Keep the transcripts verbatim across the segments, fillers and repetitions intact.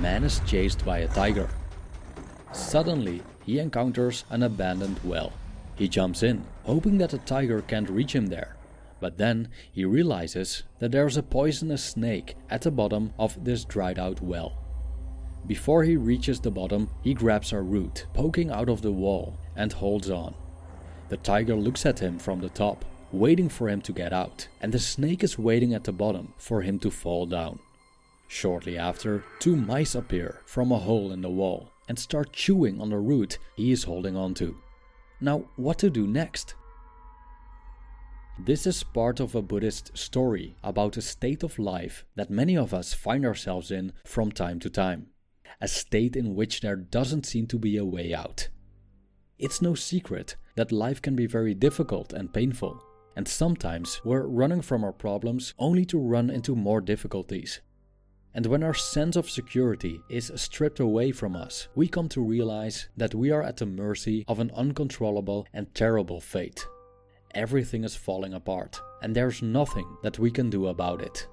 man is chased by a tiger. Suddenly, he encounters an abandoned well. He jumps in, hoping that the tiger can't reach him there. But then he realizes that there's a poisonous snake at the bottom of this dried out well. Before he reaches the bottom, he grabs a root poking out of the wall and holds on. The tiger looks at him from the top, waiting for him to get out, and the snake is waiting at the bottom for him to fall down. Shortly after, two mice appear from a hole in the wall and start chewing on the root he is holding on to. Now, what to do next? This is part of a Buddhist story about a state of life that many of us find ourselves in from time to time. A state in which there doesn't seem to be a way out. It's no secret that life can be very difficult and painful, and sometimes we're running from our problems only to run into more difficulties. And when our sense of security is stripped away from us, we come to realize that we are at the mercy of an uncontrollable and terrible fate. Everything is falling apart, and there's nothing that we can do about it.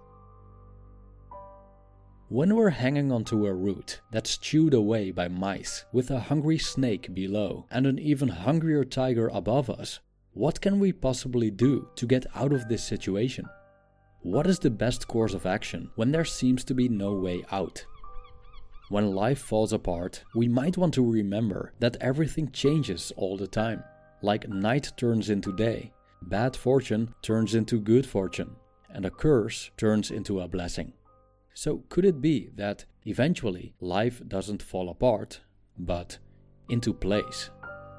When we're hanging onto a root that's chewed away by mice, with a hungry snake below and an even hungrier tiger above us, what can we possibly do to get out of this situation? What is the best course of action when there seems to be no way out? When life falls apart, we might want to remember that everything changes all the time. Like night turns into day, bad fortune turns into good fortune, and a curse turns into a blessing. So could it be that eventually life doesn't fall apart, but into place?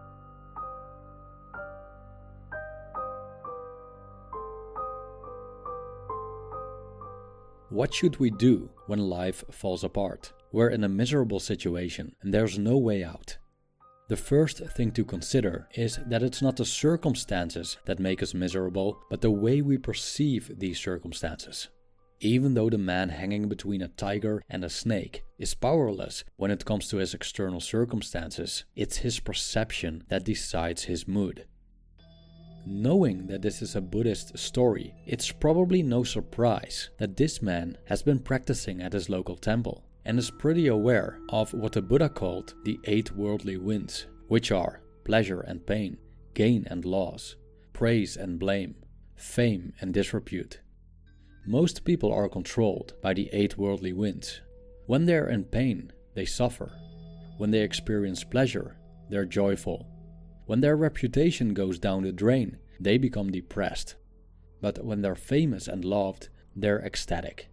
What should we do when life falls apart? We're in a miserable situation and there's no way out. The first thing to consider is that it's not the circumstances that make us miserable, but the way we perceive these circumstances. Even though the man hanging between a tiger and a snake is powerless when it comes to his external circumstances, it's his perception that decides his mood. Knowing that this is a Buddhist story, it's probably no surprise that this man has been practicing at his local temple and is pretty aware of what the Buddha called the eight worldly winds, which are pleasure and pain, gain and loss, praise and blame, fame and disrepute. Most people are controlled by the eight worldly winds. When they're in pain, they suffer. When they experience pleasure, they're joyful. When their reputation goes down the drain, they become depressed. But when they're famous and loved, they're ecstatic.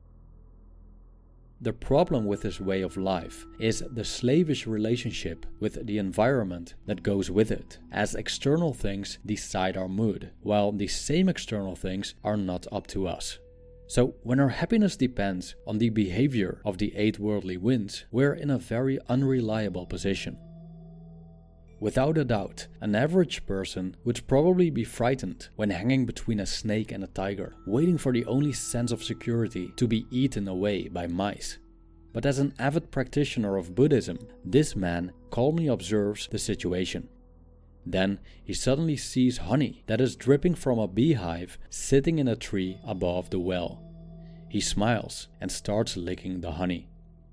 The problem with this way of life is the slavish relationship with the environment that goes with it, as external things decide our mood, while these same external things are not up to us. So when our happiness depends on the behavior of the eight worldly winds, we're in a very unreliable position. Without a doubt, an average person would probably be frightened when hanging between a snake and a tiger, waiting for the only sense of security to be eaten away by mice. But as an avid practitioner of Buddhism, this man calmly observes the situation. Then he suddenly sees honey that is dripping from a beehive sitting in a tree above the well. He smiles and starts licking the honey.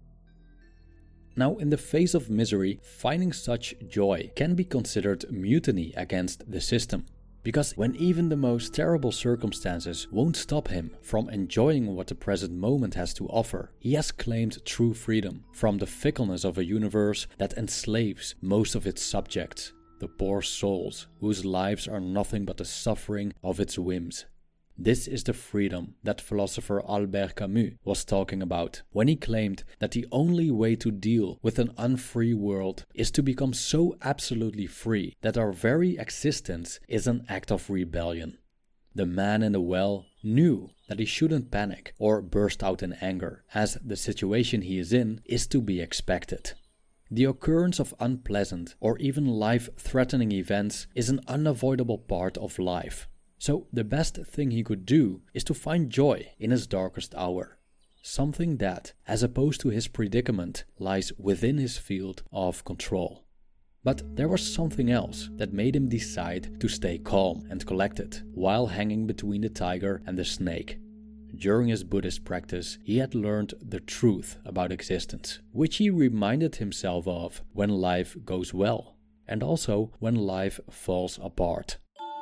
Now, in the face of misery, finding such joy can be considered mutiny against the system. Because when even the most terrible circumstances won't stop him from enjoying what the present moment has to offer, he has claimed true freedom from the fickleness of a universe that enslaves most of its subjects, the poor souls whose lives are nothing but the suffering of its whims. This is the freedom that philosopher Albert Camus was talking about when he claimed that the only way to deal with an unfree world is to become so absolutely free that our very existence is an act of rebellion. The man in the well knew that he shouldn't panic or burst out in anger, as the situation he is in is to be expected. The occurrence of unpleasant or even life-threatening events is an unavoidable part of life. So the best thing he could do is to find joy in his darkest hour. Something that, as opposed to his predicament, lies within his field of control. But there was something else that made him decide to stay calm and collected while hanging between the tiger and the snake. During his Buddhist practice, he had learned the truth about existence, which he reminded himself of when life goes well, and also when life falls apart.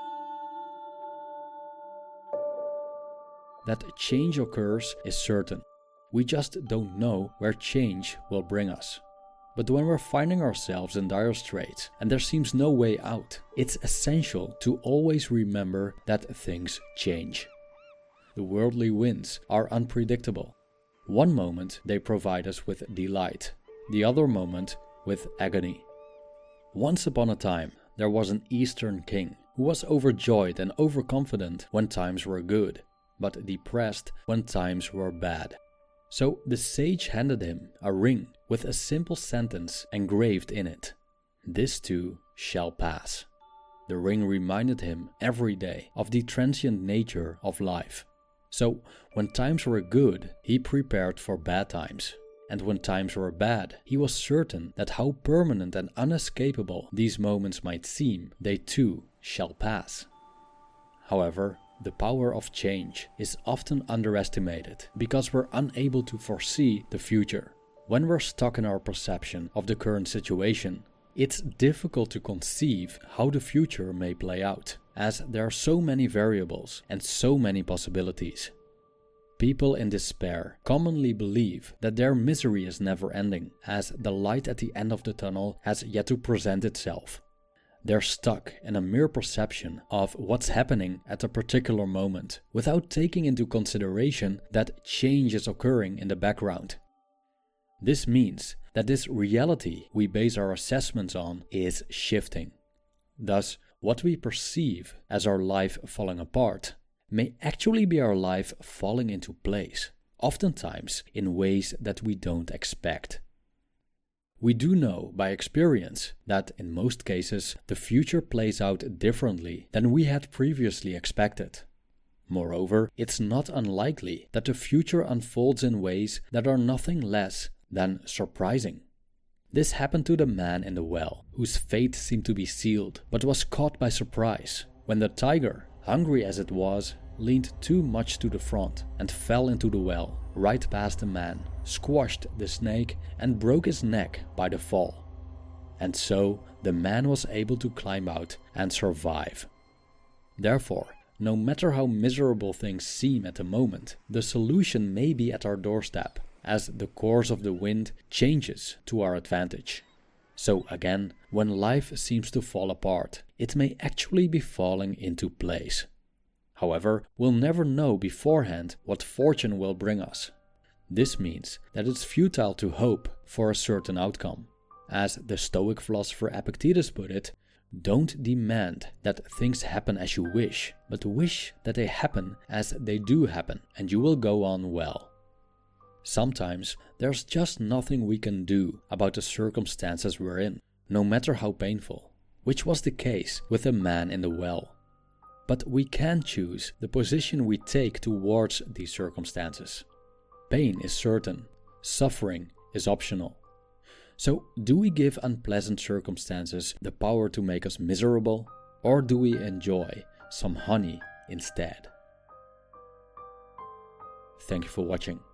That change occurs is certain. We just don't know where change will bring us. But when we're finding ourselves in dire straits and there seems no way out, it's essential to always remember that things change. The worldly winds are unpredictable. One moment they provide us with delight, the other moment with agony. Once upon a time, there was an Eastern king who was overjoyed and overconfident when times were good, but depressed when times were bad. So the sage handed him a ring with a simple sentence engraved in it: "This too shall pass." The ring reminded him every day of the transient nature of life. So when times were good, he prepared for bad times. And when times were bad, he was certain that how permanent and unescapable these moments might seem, they too shall pass. However, the power of change is often underestimated because we're unable to foresee the future. When we're stuck in our perception of the current situation, it's difficult to conceive how the future may play out, as there are so many variables and so many possibilities. People in despair commonly believe that their misery is never ending, as the light at the end of the tunnel has yet to present itself. They're stuck in a mere perception of what's happening at a particular moment, without taking into consideration that change is occurring in the background. This means that this reality we base our assessments on is shifting. Thus, what we perceive as our life falling apart may actually be our life falling into place, oftentimes in ways that we don't expect. We do know by experience that in most cases the future plays out differently than we had previously expected. Moreover, it's not unlikely that the future unfolds in ways that are nothing less than surprising. This happened to the man in the well, whose fate seemed to be sealed, but was caught by surprise when the tiger, hungry as it was, leaned too much to the front and fell into the well right past the man, squashed the snake and broke his neck by the fall. And so the man was able to climb out and survive. Therefore, no matter how miserable things seem at the moment, the solution may be at our doorstep, as the course of the wind changes to our advantage. So again, when life seems to fall apart, it may actually be falling into place. However, we'll never know beforehand what fortune will bring us. This means that it's futile to hope for a certain outcome. As the Stoic philosopher Epictetus put it, don't demand that things happen as you wish, but wish that they happen as they do happen, and you will go on well. Sometimes there's just nothing we can do about the circumstances we're in, no matter how painful, which was the case with the man in the well. But we can choose the position we take towards these circumstances. Pain is certain, suffering is optional. So, do we give unpleasant circumstances the power to make us miserable, or do we enjoy some honey instead? Thank you for watching.